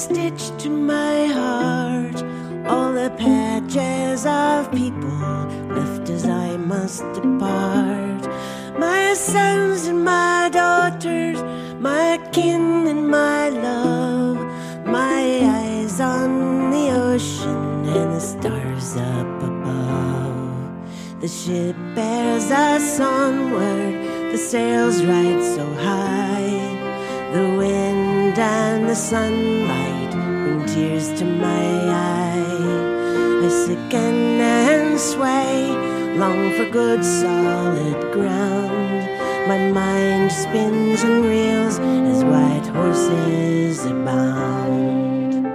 stitched to my heart all the patches of people left as I must depart. My sons and my daughters, my kin and my love, my eyes on the ocean and the stars up above. The ship bears us onward, the sails ride so high. The wind and the sunlight bring tears to my eye. I sicken and sway, long for good solid ground. My mind spins and reels as white horses abound.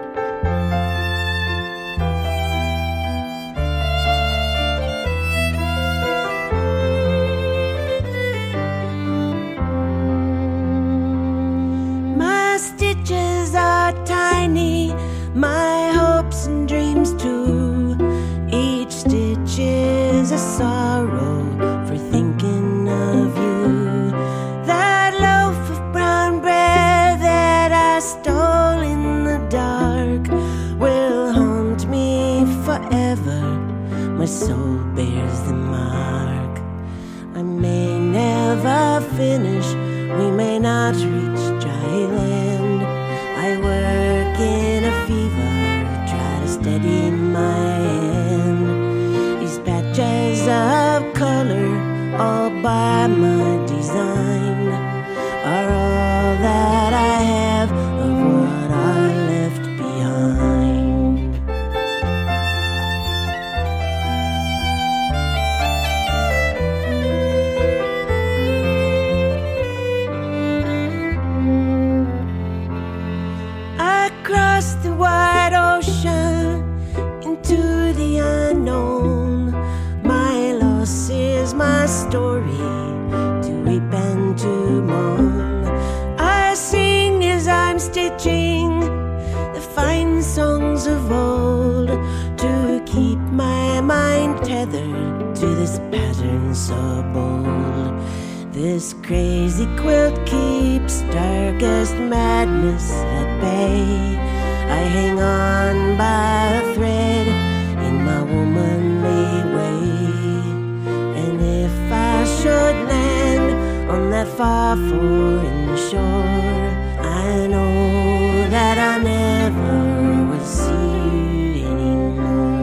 My stitches are tiny, my hopes and dreams too. Each stitch is a sorrow for thinking of you. That loaf of brown bread that I stole in the dark will haunt me forever. My soul bears the mark. I may never finish, we may not reach dry land. I work in a fever, try to steady my hand. These patches of color, all by my design, are all that I have of what I left behind. Across the wide ocean into the unknown, my loss is my story, to weep and to moan. I sing as I'm stitching the fine songs of old, to keep my mind tethered to this pattern so bold. This crazy quilt keeps darkest madness at bay. I hang on by a thread in my womanly way. And if I should land on that far foreign shore, I know that I never will see you anymore.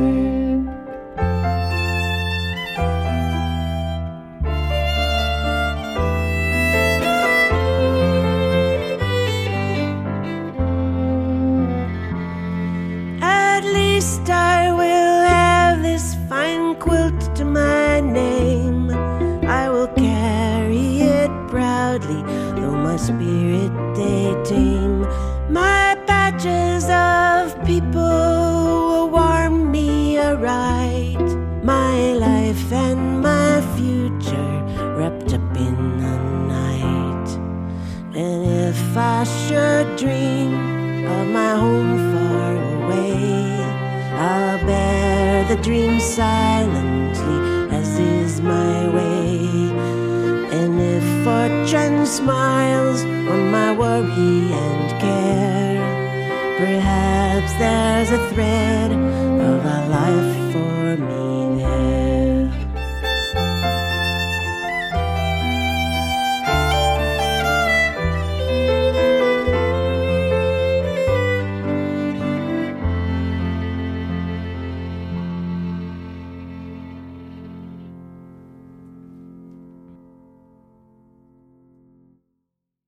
At least I will have this fine quilt to my name. I will carry it proudly, though my spirit they tame. My patches of people will warm me aright, my life and my future wrapped up in the night. And if I should dream of my home far away, I'll bear the dream silently, as is my way. And if fortune smiles on my worry and care, perhaps there's a thread of a life